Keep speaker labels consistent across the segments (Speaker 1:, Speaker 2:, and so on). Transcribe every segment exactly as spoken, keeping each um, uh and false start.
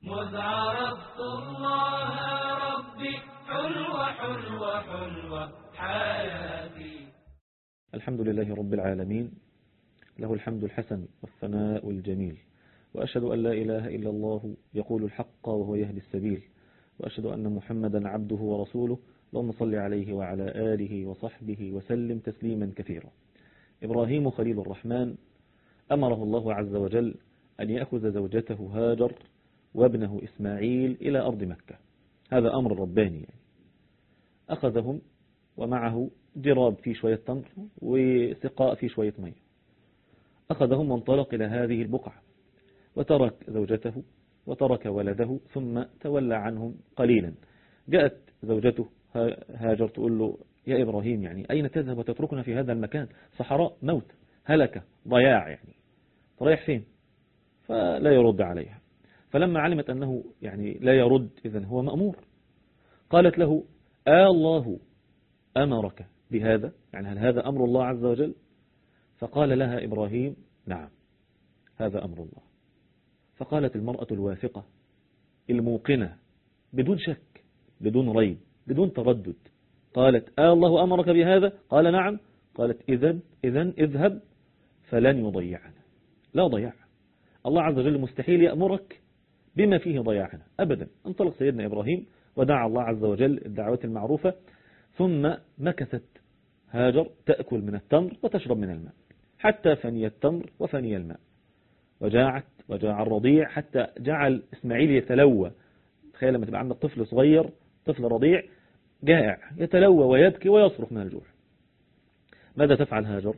Speaker 1: مذ عرفت الله ربي حلوة حلوة حلوة حياتي.
Speaker 2: الحمد لله رب العالمين، له الحمد الحسن والثناء الجميل، وأشهد أن لا إله إلا الله يقول الحق وهو يهدي السبيل، وأشهد أن محمدا عبده ورسوله. اللهم صل عليه وعلى آله وصحبه وسلم تسليما كثيرا. إبراهيم خليل الرحمن أمره الله عز وجل أن يأخذ زوجته هاجر وابنه إسماعيل إلى أرض مكة. هذا أمر رباني يعني. أخذهم ومعه جراب فيه شوية تمر وسقاء فيه شوية مية. أخذهم وانطلق إلى هذه البقعة، وترك زوجته وترك ولده ثم تولى عنهم قليلا. جاءت زوجته هاجر تقول له: يا إبراهيم، يعني أين تذهب وتتركنا في هذا المكان؟ صحراء، موت، هلكة، ضياع، يعني رايح فين؟ فلا يرد عليها. فلما علمت أنه يعني لا يرد، إذن هو مأمور، قالت له: آه الله أمرك بهذا؟ يعني هل هذا أمر الله عز وجل؟ فقال لها إبراهيم: نعم، هذا أمر الله. فقالت المرأة الواثقة الموقنة بدون شك بدون ريب بدون تردد، قالت: آه الله أمرك بهذا؟ قال: نعم. قالت: إذن إذن اذهب فلن يضيعنا. لا ضياع، الله عز وجل مستحيل يأمرك بما فيه ضياعنا أبدا. انطلق سيدنا إبراهيم ودعا الله عز وجل الدعوات المعروفة، ثم مكثت هاجر تأكل من التمر وتشرب من الماء حتى فني التمر وفني الماء، وجاعت وجاع الرضيع حتى جعل إسماعيل يتلوى. تخيل لما تبقى عندك طفل صغير، طفل رضيع جائع، يتلوى ويبكي ويصرخ من الجوع. ماذا تفعل هاجر؟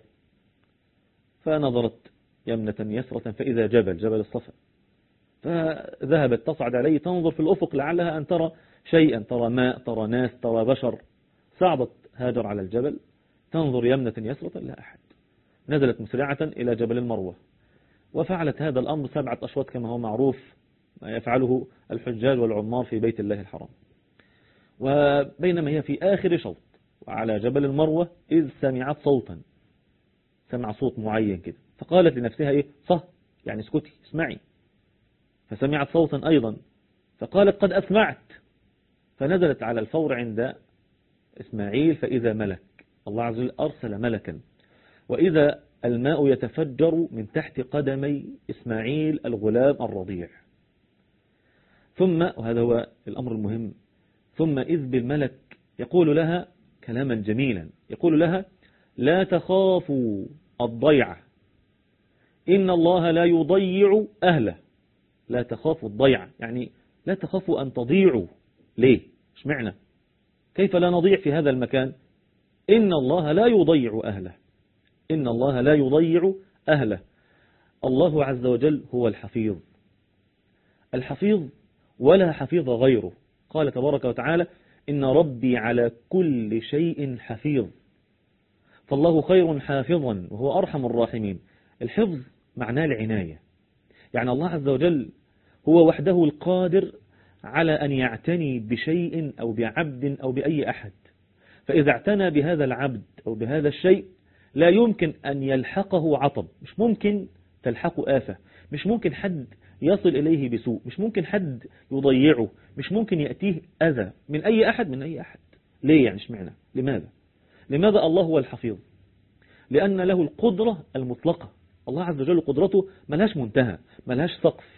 Speaker 2: فنظرت يمنة يسرة فإذا جبل جبل الصفا، فذهبت تصعد عليه تنظر في الأفق لعلها أن ترى شيئا، ترى ماء، ترى ناس، ترى بشر. صعدت هاجر على الجبل تنظر يمنة يسرة، لا أحد. نزلت مسرعة إلى جبل المروة، وفعلت هذا الأمر سبعة أشواط كما هو معروف ما يفعله الحجاج والعمار في بيت الله الحرام. وبينما هي في آخر شوط وعلى جبل المروة إذ سمعت صوتا، سمع صوت معين كده، فقالت لنفسها: إيه صح، يعني اسكتي اسمعي. فسمعت صوتا أيضا فقالت: قد أسمعت. فنزلت على الفور عند إسماعيل فإذا ملك، الله عز وجل أرسل ملكا، وإذا الماء يتفجر من تحت قدمي إسماعيل الغلام الرضيع. ثم، وهذا هو الأمر المهم، ثم إذ بالملك يقول لها كلاما جميلا، يقول لها: لا تخافوا الضيعة، إن الله لا يضيع أهله. لا تخافوا الضيعة، يعني لا تخافوا أن تضيعوا. ليه؟ إيش معنى؟ كيف لا نضيع في هذا المكان؟ إن الله لا يضيع أهله، إن الله لا يضيع أهله. الله عز وجل هو الحفيظ، الحفيظ ولا حفيظ غيره. قال تبارك وتعالى: إن ربي على كل شيء حفيظ. فالله خير حافظا وهو أرحم الراحمين. الحفظ معناه العناية، يعني الله عز وجل هو وحده القادر على أن يعتني بشيء أو بعبد أو بأي أحد. فإذا اعتنى بهذا العبد أو بهذا الشيء لا يمكن أن يلحقه عطب، مش ممكن تلحقه آفة، مش ممكن حد يصل إليه بسوء، مش ممكن حد يضيعه، مش ممكن يأتيه أذى من أي أحد من أي أحد. ليه يعني؟ اشمعنى؟ لماذا؟ لماذا الله هو الحفيظ؟ لأن له القدرة المطلقة. الله عز وجل قدرته ملهاش منتهى، ملهاش سقف.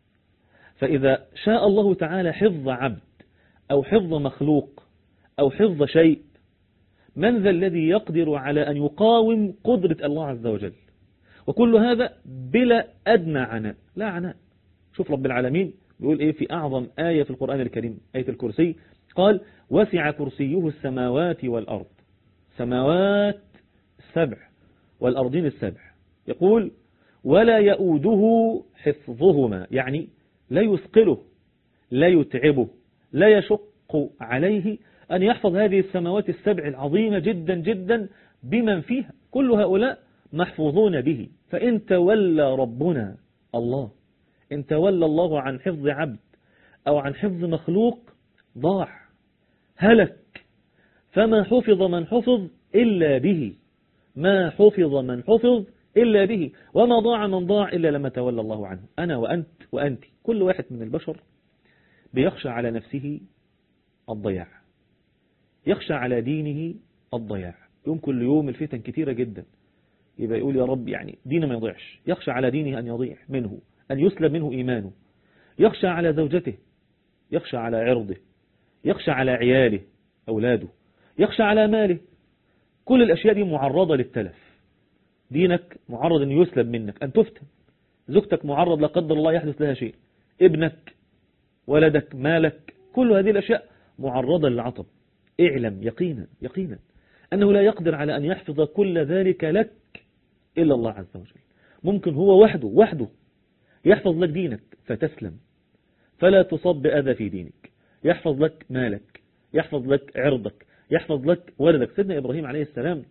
Speaker 2: فإذا شاء الله تعالى حفظ عبد أو حفظ مخلوق أو حفظ شيء، من ذا الذي يقدر على أن يقاوم قدرة الله عز وجل؟ وكل هذا بلا أدنى عناء، لا عناء. شوف رب العالمين بيقول إيه في أعظم آية في القرآن الكريم، آية الكرسي، قال: وسع كرسيه السماوات والأرض، سماوات السبع والأرضين السبع. يقول: ولا يؤوده حفظهما، يعني لا يثقله، لا يتعبه، لا يشق عليه أن يحفظ هذه السماوات السبع العظيمة جدا جدا بمن فيها. كل هؤلاء محفوظون به. فإن تولى ربنا الله، إن تولى الله عن حفظ عبد أو عن حفظ مخلوق، ضاع، هلك. فما حفظ من حفظ إلا به، ما حفظ من حفظ إلا به، وما ضاع من ضاع إلا لما تولى الله عنه. أنا وأنت وأنت كل واحد من البشر بيخشى على نفسه الضياع، يخشى على دينه الضياع. يوم كل يوم الفتن كثيرة جدا، يبقى يقول يا رب يعني دينه ما يضيعش، يخشى على دينه أن يضيع منه، أن يسلب منه إيمانه، يخشى على زوجته، يخشى على عرضه، يخشى على عياله أولاده، يخشى على ماله. كل الأشياء دي معرضة للتلف. دينك معرض أن يسلب منك، أن تفتن. زوجتك معرض لا قدر الله يحدث لها شيء، ابنك، ولدك، مالك، كل هذه الأشياء معرضة للعطب. اعلم يقينا يقينا أنه لا يقدر على أن يحفظ كل ذلك لك إلا الله عز وجل. ممكن هو وحده وحده يحفظ لك دينك فتسلم، فلا تصاب بأذى في دينك، يحفظ لك مالك، يحفظ لك عرضك، يحفظ لك ولدك. سيدنا إبراهيم عليه السلام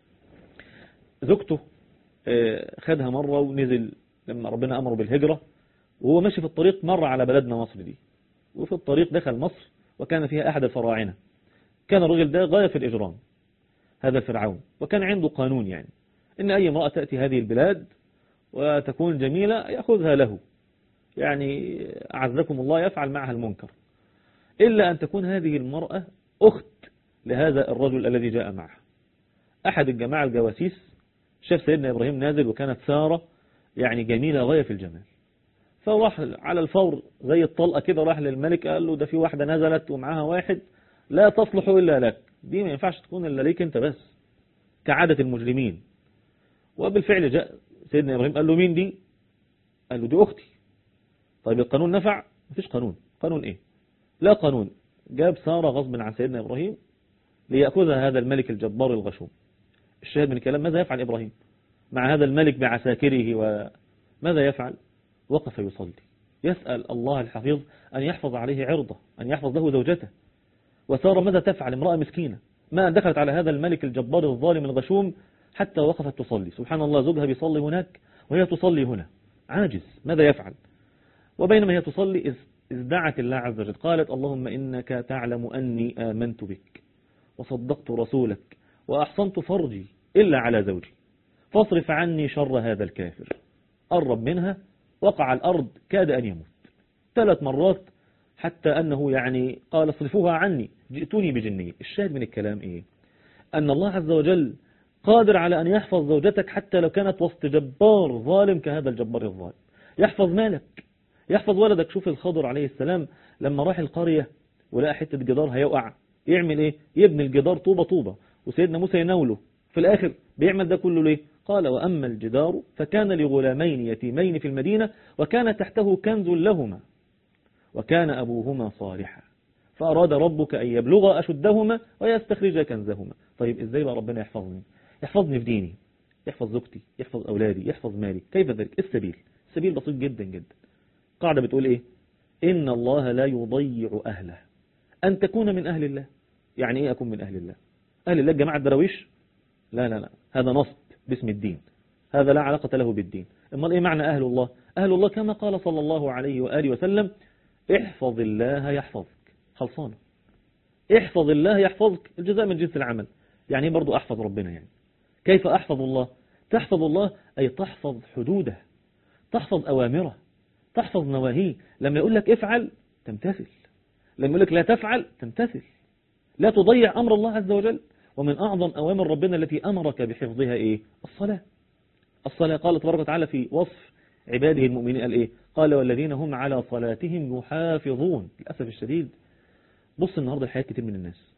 Speaker 2: زوجته خدها مرة ونزل لما ربنا أمره بالهجرة، وهو ماشي في الطريق مر على بلدنا مصر دي، وفي الطريق دخل مصر وكان فيها أحد الفراعنة. كان الرجل ده غاية في الإجرام، هذا فرعون، وكان عنده قانون يعني إن أي امرأة تأتي هذه البلاد وتكون جميلة يأخذها له، يعني أعزكم الله يفعل معها المنكر، إلا أن تكون هذه المرأة أخت لهذا الرجل الذي جاء معه. أحد الجماعة الجواسيس شاف سيدنا إبراهيم نازل وكانت سارة يعني جميلة غاية في الجمال، فراح على الفور زي الطلقة كده، راح للملك قال له ده في واحدة نزلت ومعها واحد لا تصلح إلا لك، دي ما ينفعش تكون إلا ليك أنت بس، كعادة المجرمين. وبالفعل جاء سيدنا إبراهيم قال له مين دي؟ قال له دي أختي. طيب القانون نفع؟ مفيش قانون. قانون إيه؟ لا قانون. جاب سارة غصب عن سيدنا إبراهيم ليأخذها هذا الملك الجبار الغشوم. الشاهد من الكلام ماذا يفعل إبراهيم مع هذا الملك بعساكره؟ وماذا يفعل؟ وقف يصلي يسأل الله الحفيظ أن يحفظ عليه عرضه، أن يحفظ له زوجته. وسارة ماذا تفعل؟ امرأة مسكينة ما دخلت على هذا الملك الجبار الظالم الغشوم حتى وقفت تصلي. سبحان الله، زوجها بيصلي هناك وهي تصلي هنا، عاجز، ماذا يفعل؟ وبينما هي تصلي إذ دعت الله عز وجل، قالت اللهم إنك تعلم أني آمنت بك وصدقت رسولك وأحصنت فرجي إلا على زوجي فاصرف عني شر هذا الكافر. قرب منها، وقع على الأرض كاد أن يموت ثلاث مرات، حتى أنه يعني قال اصرفوها عني جئتوني بجنية. الشاهد من الكلام إيه؟ أن الله عز وجل قادر على أن يحفظ زوجتك حتى لو كانت وسط جبار ظالم كهذا الجبار الظالم، يحفظ مالك، يحفظ ولدك. شوف الخضر عليه السلام لما راح القرية ولقى حتة جدار هيقع، يعمل إيه؟ يبني الجدار طوبة طوبة، وسيدنا موسى يناوله. في الآخر بيعمل ده كله ليه؟ قال وأما الجدار فكان لغلامين يتيمين في المدينة وكان تحته كنز لهما وكان أبوهما صالحا فأراد ربك أن يبلغ أشدهما ويستخرج كنزهما. طيب إزاي بقى ربنا يحفظني؟ يحفظني في ديني، يحفظ زوجتي، يحفظ أولادي، يحفظ مالي. كيف ذلك؟ السبيل السبيل بسيط جدا جدا. قاعدة بتقول إيه؟ إن الله لا يضيع أهله. أن تكون من أهل الله. يعني إيه أكون من أهل الله؟ أهل الله جماعة درويش؟ لا لا لا، هذا نصب باسم الدين، هذا لا علاقة له بالدين. أما إيه معنى أهل الله؟ أهل الله كما قال صلى الله عليه وآله وسلم احفظ الله يحفظك. خلصانة، احفظ الله يحفظك، الجزاء من جنس العمل. يعني برضو أحفظ ربنا. يعني كيف أحفظ الله؟ تحفظ الله أي تحفظ حدوده، تحفظ أوامره، تحفظ نواهيه. لما يقول لك افعل تمتثل، لما يقول لك لا تفعل تمتثل، لا تضيع أمر الله عز وجل. ومن أعظم أوامر ربنا التي أمرك بحفظها إيه؟ الصلاة. الصلاة قال تبارك وتعالى في وصف عباده المؤمنين قال إيه؟ قال والذين هم على صلاتهم يحافظون. للأسف الشديد بص النهاردة الحياة كتير من الناس،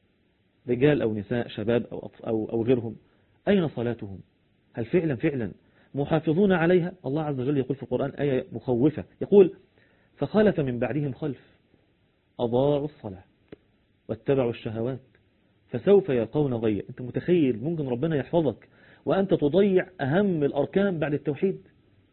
Speaker 2: رجال أو نساء، شباب أو, أو, أو غيرهم، أين صلاتهم؟ هل فعلا فعلا محافظون عليها؟ الله عز وجل يقول في القرآن آية مخوفة، يقول فخلف من بعدهم خلف أضاعوا الصلاة واتبعوا الشهوات فسوف يلقون غيا. أنت متخيل ممكن ربنا يحفظك وأنت تضيع أهم الأركان بعد التوحيد؟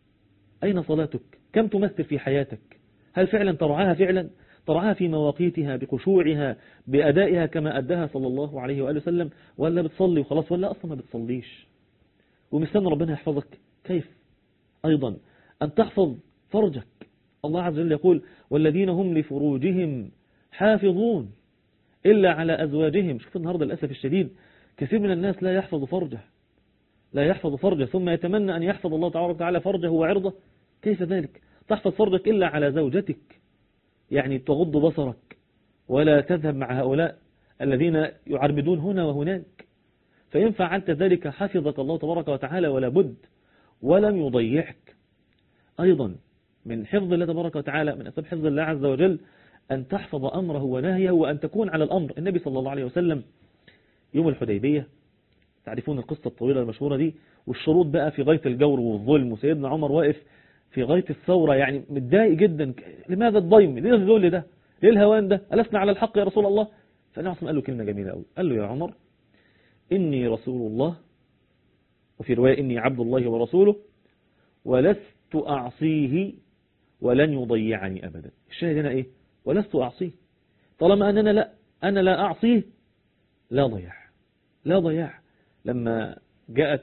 Speaker 2: أين صلاتك؟ كم تمثل في حياتك؟ هل فعلا ترعاها؟ فعلا ترعاها في مواقيتها بخشوعها بأدائها كما أداها صلى الله عليه وآله وسلم، ولا بتصلي وخلاص، ولا أصلا ما بتصليش ومستنى ربنا يحفظك؟ كيف؟ أيضا أن تحفظ فرجك. الله عز وجل يقول والذين هم لفروجهم حافظون إلا على أزواجهم. شوف النهاردة للأسف الشديد كثير من الناس لا يحفظ فرجه، لا يحفظ فرجه ثم يتمنى أن يحفظ الله تبارك وتعالى فرجه وعرضه؟ كيف ذلك؟ تحفظ فرجك إلا على زوجتك، يعني تغض بصرك ولا تذهب مع هؤلاء الذين يعربدون هنا وهناك. فإن فعلت ذلك حفظك الله تبارك وتعالى ولا بد، ولم يضيعك. أيضا من حفظ الله تبارك وتعالى، من أسباب حفظ الله عز وجل، أن تحفظ أمره ونهيه وأن تكون على الأمر. النبي صلى الله عليه وسلم يوم الحديبية، تعرفون القصة الطويلة المشهورة دي، والشروط بقى في غاية الجور والظلم، وسيدنا عمر واقف في غاية الثورة، يعني متضايق جدا. لماذا الضيم؟ ليه الذل ده؟ ليه الهوان ده؟ ألسنا على الحق يا رسول الله؟ فالنبي قال له كلمة جميلة قوي، قال له يا عمر إني رسول الله، وفي رواية إني عبد الله ورسوله، ولست أعصيه ولن يضيعني أبدا. الشاهد هنا إيه؟ ولست أعصيه. طالما أننا لا أنا لا أعصيه لا ضياع، لا ضياع. لما جاءت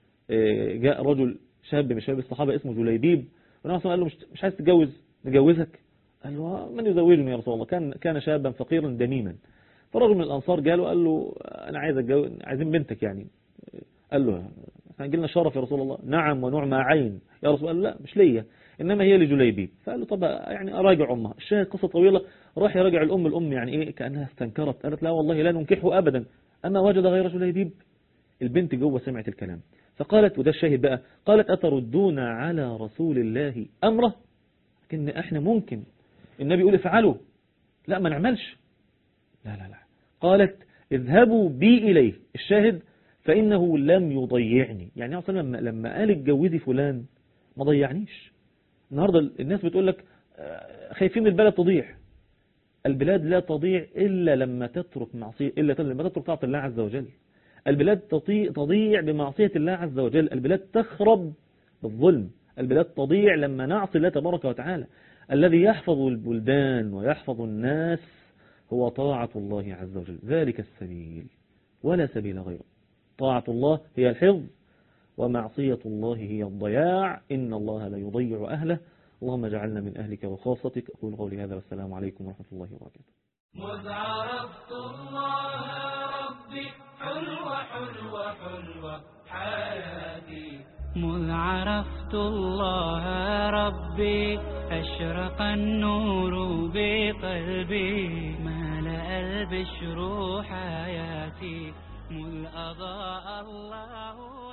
Speaker 2: جاء رجل شاب من شباب الصحابة اسمه جليبيب، والنبي قال له مش مش عايز تتجوز نجوزك؟ قال له من يزوجني يا رسول الله؟ كان كان شابا فقيرا دميما. فرجل من الأنصار جاء له قال له أنا عايز أتجوز، عايزين بنتك يعني. قال له احنا جيلنا شرف يا رسول الله. نعم ونعم عين يا رسول الله. لا مش ليا، إنما هي لجليبيب. فقال له طب يعني أراجع أمها. الشاهد قصة طويلة، راح يراجع الأم. الأم يعني إيه كأنها استنكرت، قالت لا والله لا ننكحه أبدا، أما وجد غير جليبيب. البنت جوه سمعت الكلام فقالت، وده الشاهد بقى، قالت أتردون على رسول الله أمره؟ لكن احنا ممكن النبي يقول افعلوا، لا ما نعملش. لا لا لا، قالت اذهبوا بي إليه. الشاهد فإنه لم يضيعني، يعني أصلا لما, لما قال اتجوزي فلان ما ضيعنيش. النهاردة الناس بتقول لك خايفين البلد تضيع. البلاد لا تضيع إلا لما تترك معصية، إلا لما تترك طاعة الله عز وجل. البلاد تضيع بمعصية الله عز وجل. البلاد تخرب بالظلم. البلاد تضيع لما نعصي الله تبارك وتعالى. الذي يحفظ البلدان ويحفظ الناس هو طاعة الله عز وجل، ذلك السبيل ولا سبيل غيره. طاعة الله هي الحفظ، ومعصية الله هي الضياع. إن الله لا يضيع أهله. اللهم اجعلنا من أهلك وخاصتك. أقول قولي هذا والسلام عليكم ورحمة الله وبركاته.
Speaker 1: مذ عرفت الله ربي حلوة حلوة حلوة حياتي. مذ عرفت الله ربي أشرق النور بقلبي، ملأ البشر حياتي. مذ أضاء الله